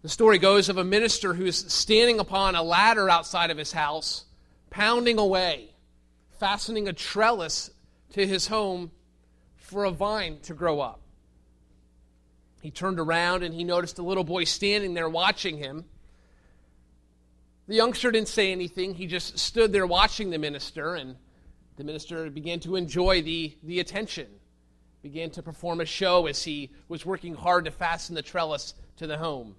The story goes of a minister who's standing upon a ladder outside of his house, pounding away, fastening a trellis to his home for a vine to grow up. He turned around and he noticed a little boy standing there watching him. The youngster didn't say anything. He just stood there watching the minister, and the minister began to enjoy the attention, began to perform a show as he was working hard to fasten the trellis to the home.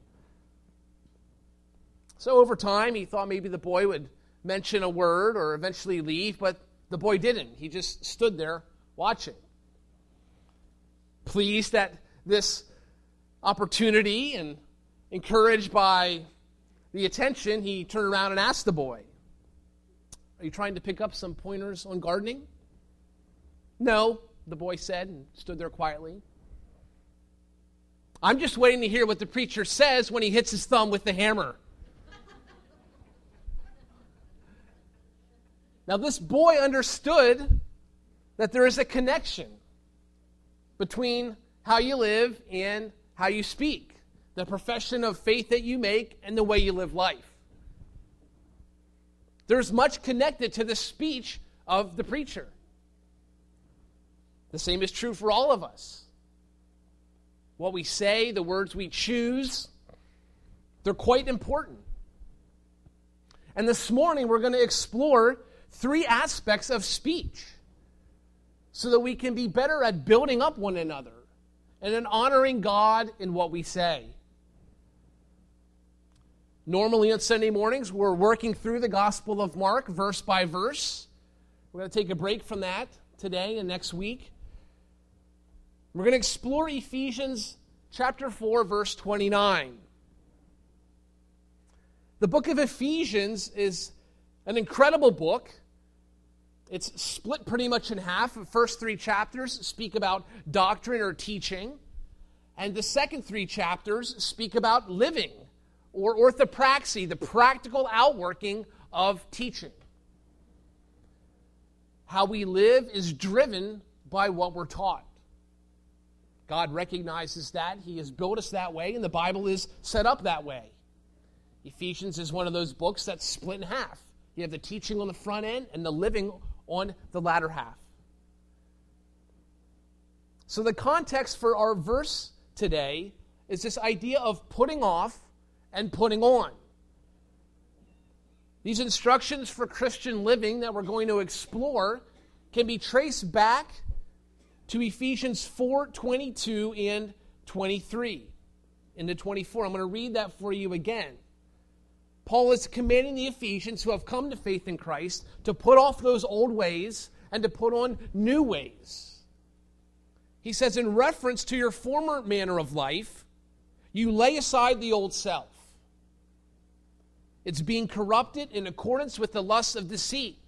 So over time, he thought maybe the boy would mention a word or eventually leave, but the boy didn't. He just stood there watching. Pleased at this opportunity and encouraged by the attention, he turned around and asked the boy, "Are you trying to pick up some pointers on gardening?" "No," the boy said, and stood there quietly. "I'm just waiting to hear what the preacher says when he hits his thumb with the hammer." Now, this boy understood that there is a connection between how you live and how you speak, the profession of faith that you make, and the way you live life. There's much connected to the speech of the preacher. The same is true for all of us. What we say, the words we choose, they're quite important. And this morning we're going to explore 3 aspects of speech so that we can be better at building up one another and in honoring God in what we say. Normally on Sunday mornings, we're working through the Gospel of Mark verse by verse. We're going to take a break from that today and next week. We're going to explore Ephesians chapter 4, verse 29. The book of Ephesians is an incredible book. It's split pretty much in half. The first 3 chapters speak about doctrine or teaching, and the second 3 chapters speak about living, or orthopraxy, the practical outworking of teaching. How we live is driven by what we're taught. God recognizes that. He has built us that way, and the Bible is set up that way. Ephesians is one of those books that's split in half. You have the teaching on the front end and the living on the latter half. So the context for our verse today is this idea of putting off and putting on. These instructions for Christian living that we're going to explore can be traced back to Ephesians 4:22 and 23 into 24. I'm going to read that for you again. Paul is commanding the Ephesians who have come to faith in Christ to put off those old ways and to put on new ways. He says, in reference to your former manner of life, you lay aside the old self. It's being corrupted in accordance with the lusts of deceit.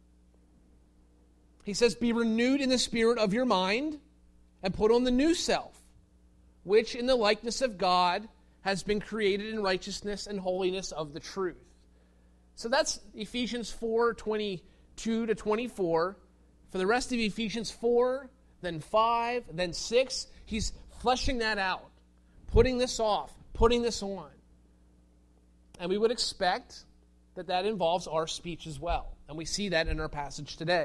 He says, be renewed in the spirit of your mind and put on the new self, which in the likeness of God has been created in righteousness and holiness of the truth. So that's Ephesians 4:22 to 24. For the rest of Ephesians 4, then 5, then 6, he's fleshing that out, putting this off, putting this on. And we would expect that that involves our speech as well. And we see that in our passage today.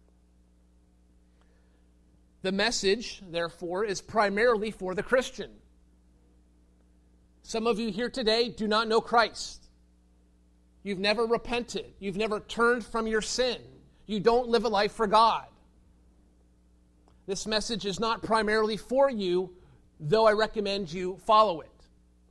The message, therefore, is primarily for the Christian. Some of you here today do not know Christ. You've never repented. You've never turned from your sin. You don't live a life for God. This message is not primarily for you, though I recommend you follow it.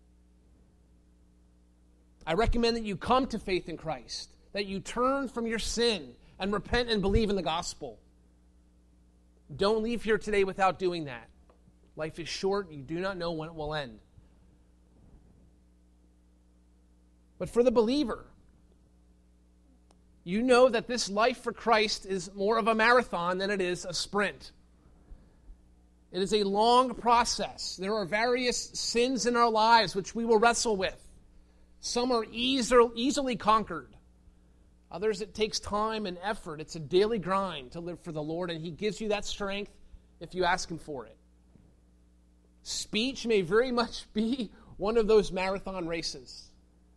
I recommend that you come to faith in Christ, that you turn from your sin and repent and believe in the gospel. Don't leave here today without doing that. Life is short. You do not know when it will end. But for the believer, you know that this life for Christ is more of a marathon than it is a sprint. It is a long process. There are various sins in our lives which we will wrestle with. Some are easily conquered. Others, it takes time and effort. It's a daily grind to live for the Lord, and He gives you that strength if you ask Him for it. Speech may very much be one of those marathon races.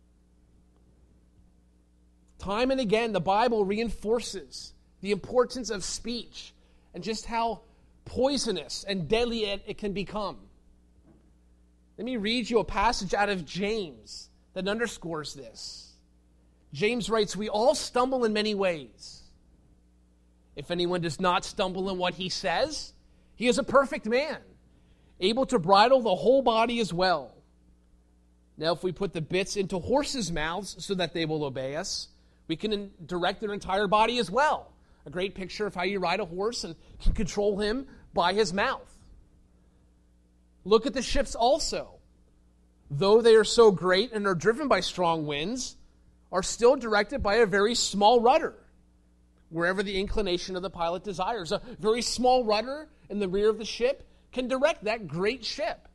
Time and again, the Bible reinforces the importance of speech and just how poisonous and deadly it can become. Let me read you a passage out of James that underscores this. James writes, "We all stumble in many ways. If anyone does not stumble in what he says, he is a perfect man, able to bridle the whole body as well. Now, if we put the bits into horses' mouths so that they will obey us, we can direct their entire body as well." A great picture of how you ride a horse and can control him by his mouth. Look at the ships also. Though they are so great and are driven by strong winds, are still directed by a very small rudder, wherever the inclination of the pilot desires. A very small rudder in the rear of the ship can direct that great ship.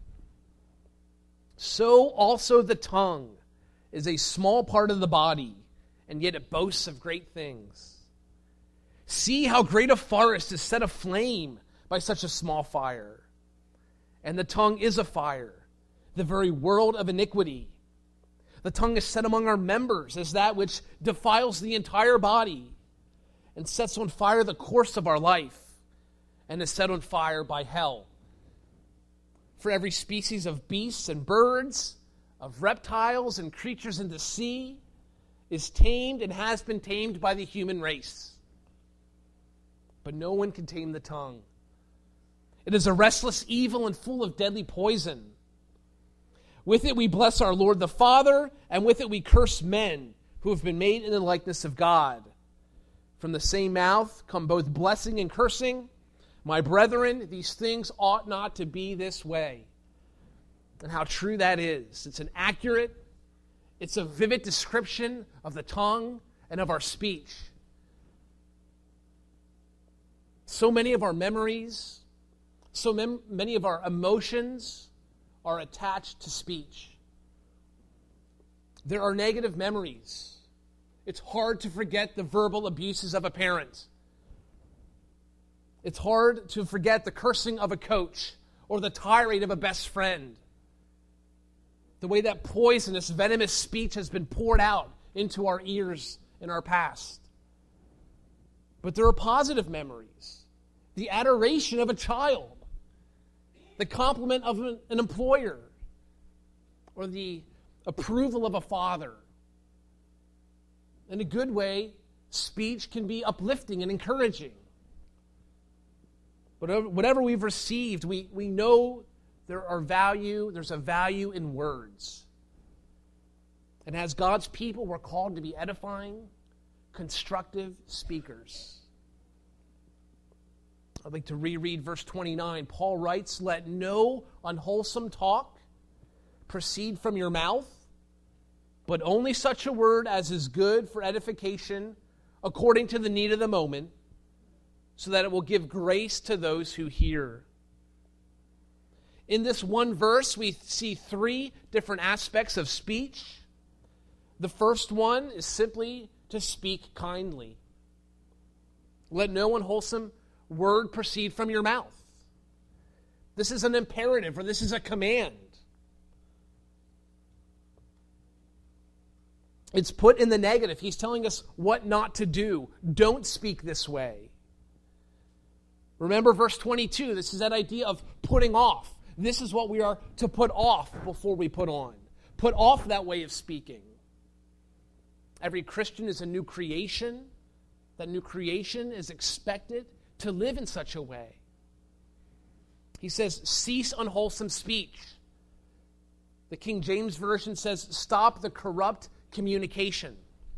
So also the tongue is a small part of the body, and yet it boasts of great things. See how great a forest is set aflame by such a small fire. And the tongue is a fire, the very world of iniquity. The tongue is set among our members as that which defiles the entire body and sets on fire the course of our life and is set on fire by hell. For every species of beasts and birds, of reptiles and creatures in the sea, is tamed and has been tamed by the human race. But no one can tame the tongue. It is a restless evil and full of deadly poison. With it we bless our Lord the Father, and with it we curse men who have been made in the likeness of God. From the same mouth come both blessing and cursing. My brethren, these things ought not to be this way. And how true that is. It's an accurate, it's a vivid description of the tongue and of our speech. So many of our memories, so many of our emotions are attached to speech. There are negative memories. It's hard to forget the verbal abuses of a parent. It's hard to forget the cursing of a coach or the tirade of a best friend. The way that poisonous, venomous speech has been poured out into our ears in our past. But there are positive memories. The adoration of a child, the compliment of an employer, or the approval of a father. In a good way, speech can be uplifting and encouraging. Whatever we've received, we know there's a value in words. And as God's people, we're called to be edifying, constructive speakers. I'd like to reread verse 29. Paul writes, "Let no unwholesome talk proceed from your mouth, but only such a word as is good for edification according to the need of the moment, so that it will give grace to those who hear." In this one verse, we see three different aspects of speech. The first one is simply to speak kindly. Let no unwholesome word proceed from your mouth. This is an imperative, or this is a command. It's put in the negative. He's telling us what not to do. Don't speak this way. Remember verse 22. This is that idea of putting off. This is what we are to put off before we put on. Put off that way of speaking. Every Christian is a new creation. That new creation is expected to live in such a way. He says, cease unwholesome speech. The King James Version says, stop the corrupt communication.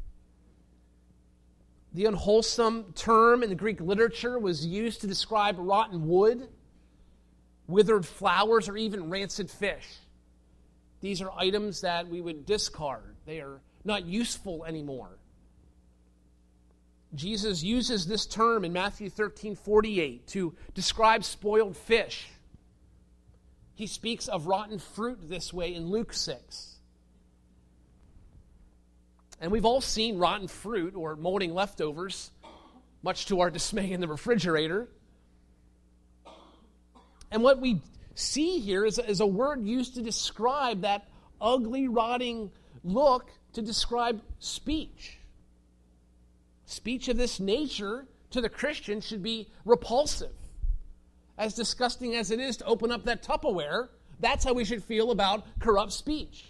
The unwholesome term in the Greek literature was used to describe rotten wood, withered flowers, or even rancid fish. These are items that we would discard. They are not useful anymore. Jesus uses this term in Matthew 13:48 to describe spoiled fish. He speaks of rotten fruit this way in Luke 6. And we've all seen rotten fruit or molding leftovers, much to our dismay in the refrigerator. And what we See here is a word used to describe that ugly, rotting look, to describe speech. Speech of this nature to the Christian should be repulsive. As disgusting as it is to open up that Tupperware, that's how we should feel about corrupt speech.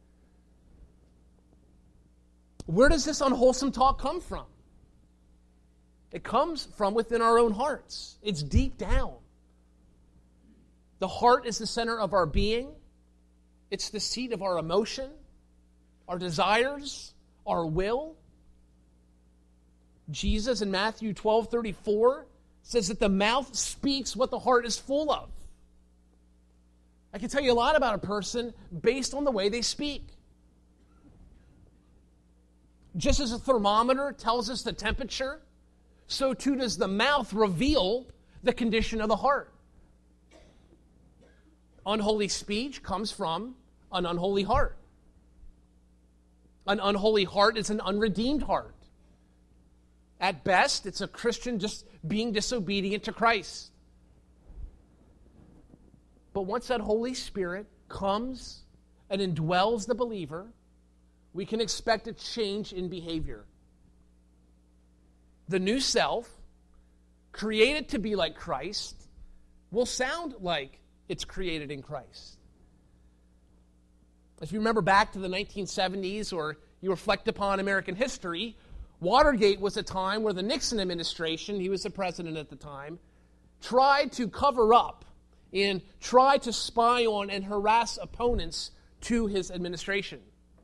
Where does this unwholesome talk come from? It comes from within our own hearts. It's deep down. The heart is the center of our being. It's the seat of our emotion, our desires, our will. Jesus in Matthew 12:34 says that the mouth speaks what the heart is full of. I can tell you a lot about a person based on the way they speak. Just as a thermometer tells us the temperature, so too does the mouth reveal the condition of the heart. Unholy speech comes from an unholy heart. An unholy heart is an unredeemed heart. At best, it's a Christian just being disobedient to Christ. But once that Holy Spirit comes and indwells the believer, we can expect a change in behavior. The new self, created to be like Christ, will sound like it's created in Christ. If you remember back to the 1970s, or you reflect upon American history, Watergate was a time where the Nixon administration, he was the president at the time, tried to cover up and try to spy on and harass opponents to his administration.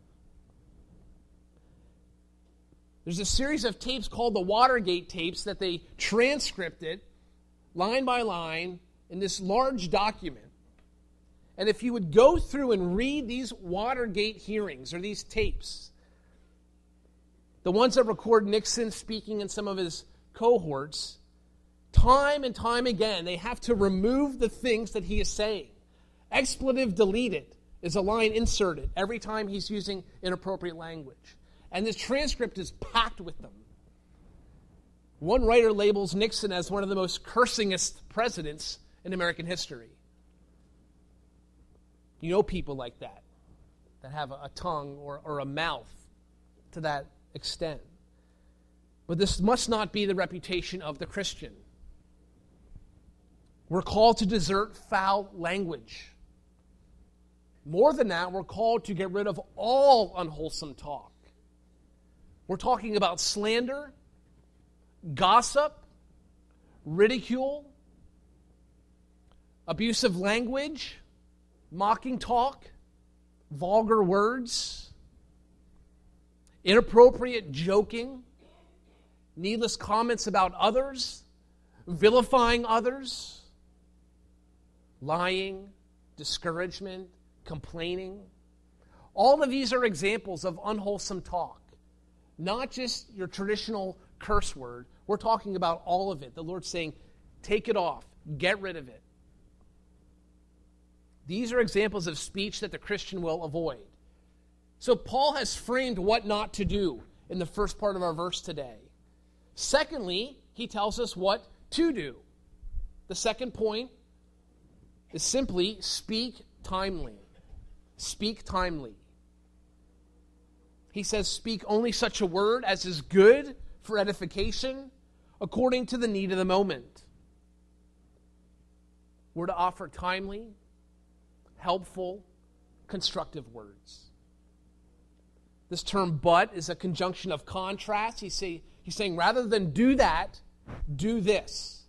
There's a series of tapes called the Watergate tapes that they transcripted line by line in this large document. And if you would go through and read these Watergate hearings or these tapes, the ones that record Nixon speaking and some of his cohorts, time and time again, they have to remove the things that he is saying. Expletive deleted is a line inserted every time he's using inappropriate language. And this transcript is packed with them. One writer labels Nixon as one of the most cursingest presidents in American history. You know people like that have a tongue or a mouth to that extent. But this must not be the reputation of the Christian. We're called to desert foul language. More than that, we're called to get rid of all unwholesome talk. We're talking about slander, gossip, ridicule, abusive language, mocking talk, vulgar words, inappropriate joking, needless comments about others, vilifying others, lying, discouragement, complaining. All of these are examples of unwholesome talk. Not just your traditional curse word. We're talking about all of it. The Lord's saying, take it off. Get rid of it. These are examples of speech that the Christian will avoid. So Paul has framed what not to do in the first part of our verse today. Secondly, he tells us what to do. The second point is simply speak timely. Speak timely. He says, speak only such a word as is good for edification, according to the need of the moment. We're to offer timely, helpful, constructive words. This term but is a conjunction of contrast. He's saying rather than do that, do this.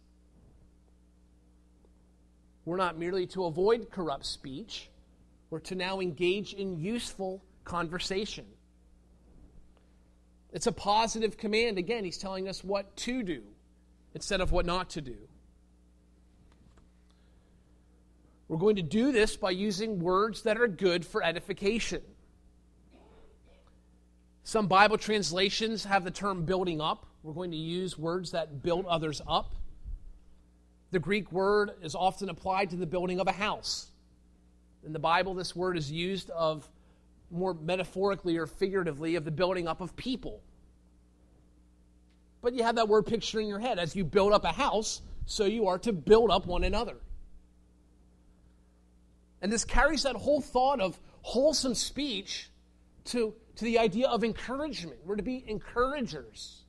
We're not merely to avoid corrupt speech. We're to now engage in useful conversation. It's a positive command. Again, he's telling us what to do instead of what not to do. We're going to do this by using words that are good for edification. Some Bible translations have the term building up. We're going to use words that build others up. The Greek word is often applied to the building of a house. In the Bible, this word is used of more metaphorically or figuratively of the building up of people. But you have that word picture in your head. As you build up a house, so you are to build up one another. And this carries that whole thought of wholesome speech to the idea of encouragement. We're to be encouragers.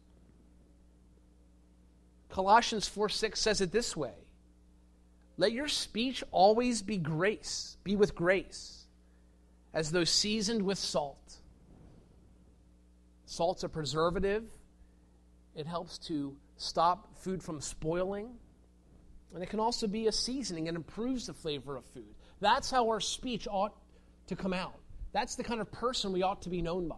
Colossians 4:6 says it this way: let your speech always be with grace, as though seasoned with salt. Salt's a preservative. It helps to stop food from spoiling. And it can also be a seasoning and improves the flavor of food. That's how our speech ought to come out. That's the kind of person we ought to be known by.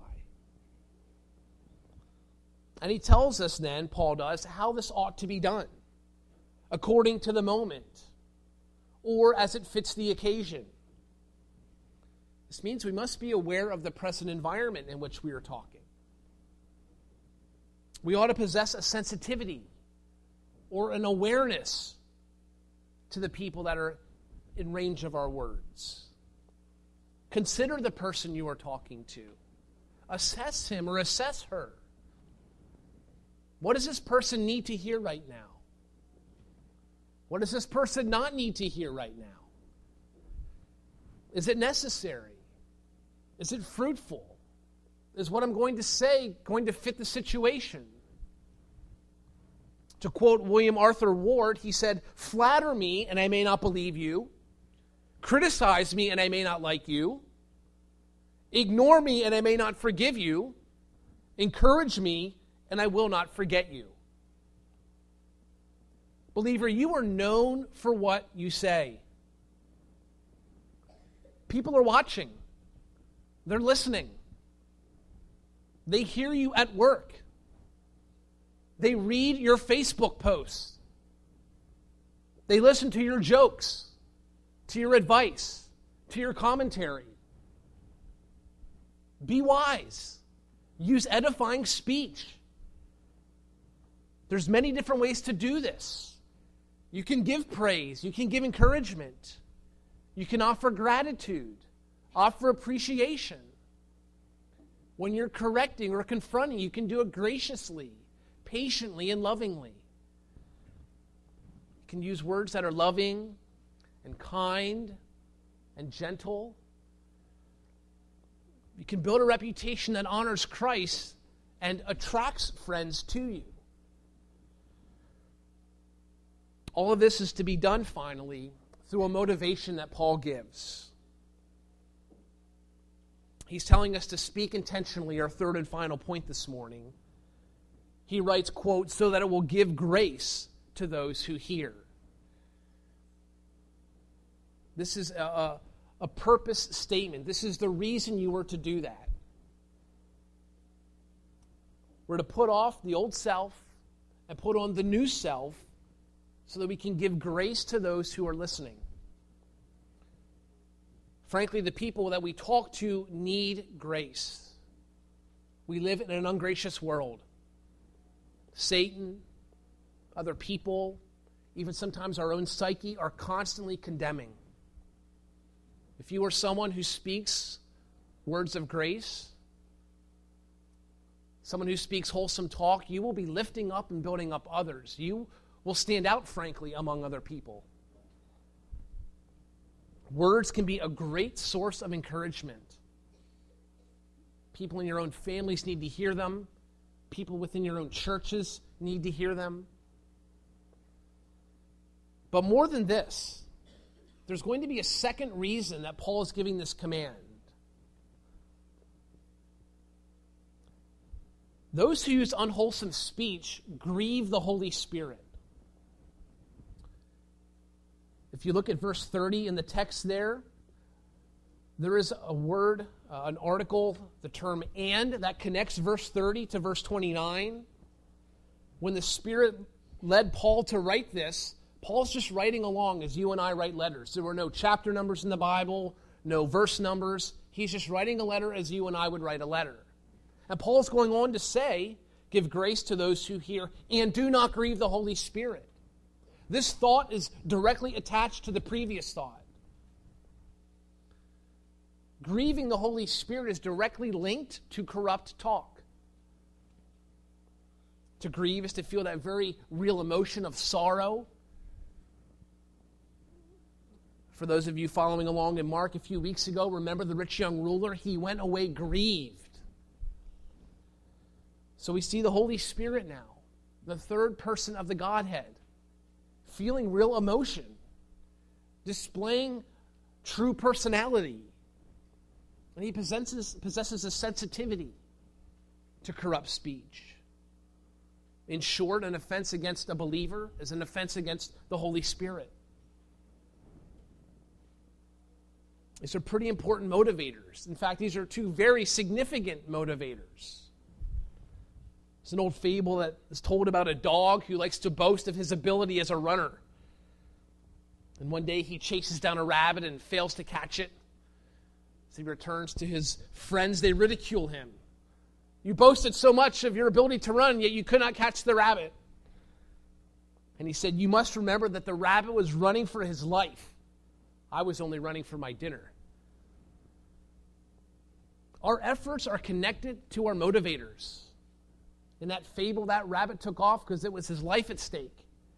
And he tells us then, Paul does, how this ought to be done, according to the moment, or as it fits the occasion. This means we must be aware of the present environment in which we are talking. We ought to possess a sensitivity or an awareness to the people that are in range of our words. Consider the person you are talking to. Assess him or assess her. What does this person need to hear right now? What does this person not need to hear right now? Is it necessary? Is it fruitful? Is what I'm going to say going to fit the situation? To quote William Arthur Ward, he said, "Flatter me and I may not believe you. Criticize me and I may not like you. Ignore me and I may not forgive you. Encourage me and I will not forget you." Believer, you are known for what you say. People are watching. They're listening. They hear you at work. They read your Facebook posts. They listen to your jokes, to your advice, to your commentary. Be wise. Use edifying speech. There's many different ways to do this. You can give praise. You can give encouragement. You can offer gratitude, offer appreciation. When you're correcting or confronting, you can do it graciously, patiently, and lovingly. You can use words that are loving and kind and gentle. You can build a reputation that honors Christ and attracts friends to you. All of this is to be done, finally, through a motivation that Paul gives. He's telling us to speak intentionally, our third and final point this morning. He writes, quote, "so that it will give grace to those who hear." This is a purpose statement. This is the reason you were to do that. We're to put off the old self and put on the new self so that we can give grace to those who are listening. Frankly, the people that we talk to need grace. We live in an ungracious world. Satan, other people, even sometimes our own psyche, are constantly condemning. If you are someone who speaks words of grace, someone who speaks wholesome talk, you will be lifting up and building up others. You will stand out, frankly, among other people. Words can be a great source of encouragement. People in your own families need to hear them. People within your own churches need to hear them. But more than this, there's going to be a second reason that Paul is giving this command. Those who use unwholesome speech grieve the Holy Spirit. If you look at verse 30 in the text there is a word, an article, the term "and," that connects verse 30 to verse 29. When the Spirit led Paul to write this, Paul's just writing along as you and I write letters. There were no chapter numbers in the Bible, no verse numbers. He's just writing a letter as you and I would write a letter. And Paul's going on to say, give grace to those who hear, and do not grieve the Holy Spirit. This thought is directly attached to the previous thought. Grieving the Holy Spirit is directly linked to corrupt talk. To grieve is to feel that very real emotion of sorrow For those of you following along in Mark a few weeks ago, remember the rich young ruler? He went away grieved. So we see the Holy Spirit now, the third person of the Godhead, feeling real emotion, displaying true personality. And he possesses a sensitivity to corrupt speech. In short, an offense against a believer is an offense against the Holy Spirit. These are pretty important motivators. In fact, these are two very significant motivators. It's an old fable that is told about a dog who likes to boast of his ability as a runner. And one day he chases down a rabbit and fails to catch it. As he returns to his friends, they ridicule him. You boasted so much of your ability to run, yet you could not catch the rabbit. And he said, you must remember that the rabbit was running for his life. I was only running for my dinner. Our efforts are connected to our motivators. In that fable, that rabbit took off because it was his life at stake.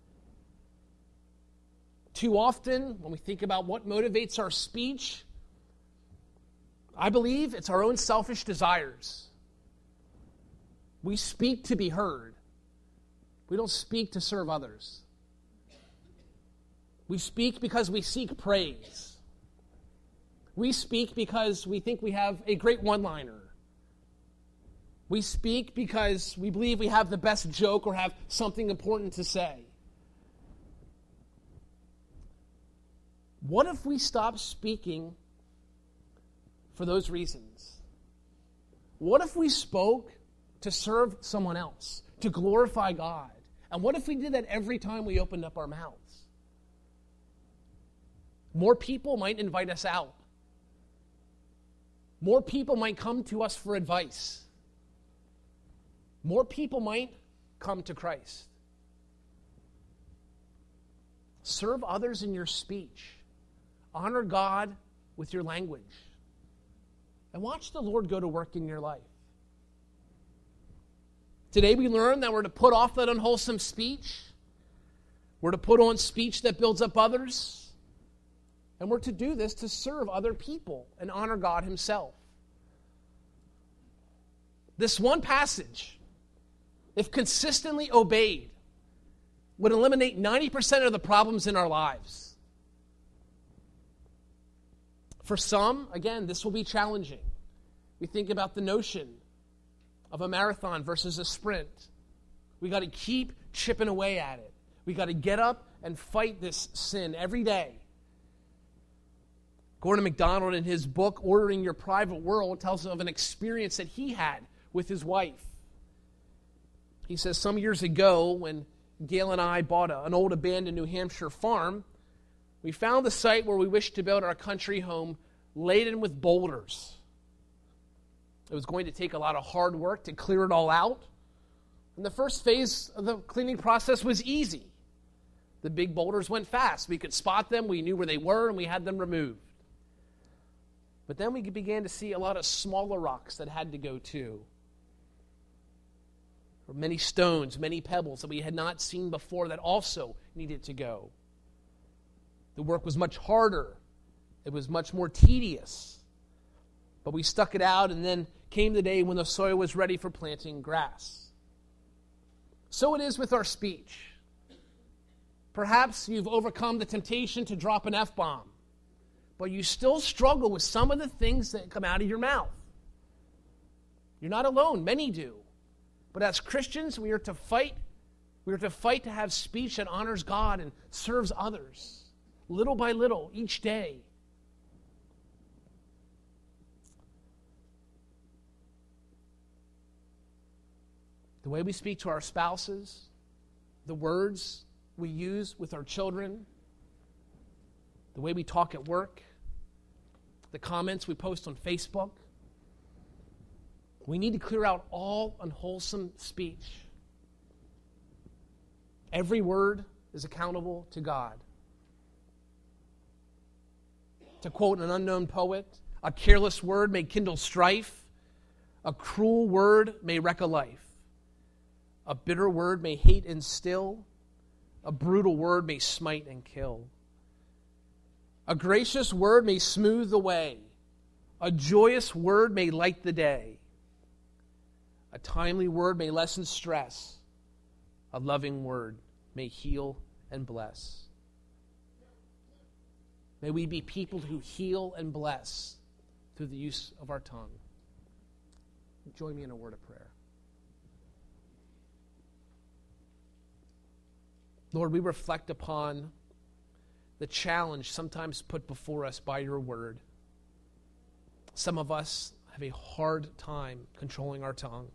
Too often, when we think about what motivates our speech, I believe it's our own selfish desires. We speak to be heard. We don't speak to serve others. We speak because we seek praise. We speak because we think we have a great one-liner. We speak because we believe we have the best joke or have something important to say. What if we stop speaking for those reasons? What if we spoke to serve someone else, to glorify God? And what if we did that every time we opened up our mouths? More people might invite us out. More people might come to us for advice. More people might come to Christ. Serve others in your speech. Honor God with your language. And watch the Lord go to work in your life. Today we learn that we're to put off that unwholesome speech. We're to put on speech that builds up others. And we're to do this to serve other people and honor God Himself. This one passage, if consistently obeyed, would eliminate 90% of the problems in our lives. For some, again, this will be challenging. We think about the notion of a marathon versus a sprint. We got to keep chipping away at it. We got to get up and fight this sin every day. Gordon MacDonald, in his book, Ordering Your Private World, tells of an experience that he had with his wife. He says, some years ago, when Gail and I bought an old abandoned New Hampshire farm, we found the site where we wished to build our country home laden with boulders. It was going to take a lot of hard work to clear it all out. And the first phase of the cleaning process was easy. The big boulders went fast. We could spot them, we knew where they were, and we had them removed. But then we began to see a lot of smaller rocks that had to go too. Or many stones, many pebbles that we had not seen before that also needed to go. The work was much harder. It was much more tedious. But we stuck it out, and then came the day when the soil was ready for planting grass. So it is with our speech. Perhaps you've overcome the temptation to drop an F-bomb, but you still struggle with some of the things that come out of your mouth. You're not alone. Many do. But as Christians, we are to fight. We are to fight to have speech that honors God and serves others, little by little, each day. The way we speak to our spouses, the words we use with our children, the way we talk at work, the comments we post on Facebook. We need to clear out all unwholesome speech. Every word is accountable to God. To quote an unknown poet, a careless word may kindle strife, a cruel word may wreck a life, a bitter word may hate and still, a brutal word may smite and kill. A gracious word may smooth the way. A joyous word may light the day. A timely word may lessen stress. A loving word may heal and bless. May we be people who heal and bless through the use of our tongue. Join me in a word of prayer. Lord, we reflect upon the challenge sometimes put before us by your word. Some of us have a hard time controlling our tongue.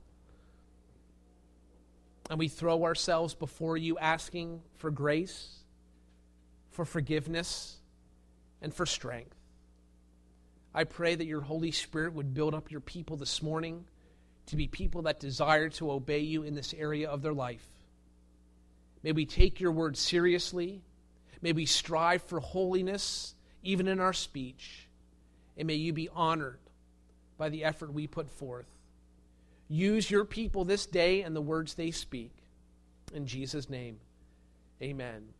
And we throw ourselves before you asking for grace, for forgiveness, and for strength. I pray that your Holy Spirit would build up your people this morning to be people that desire to obey you in this area of their life. May we take your word seriously. May we strive for holiness even in our speech. And may you be honored by the effort we put forth. Use your people this day and the words they speak. In Jesus' name, amen.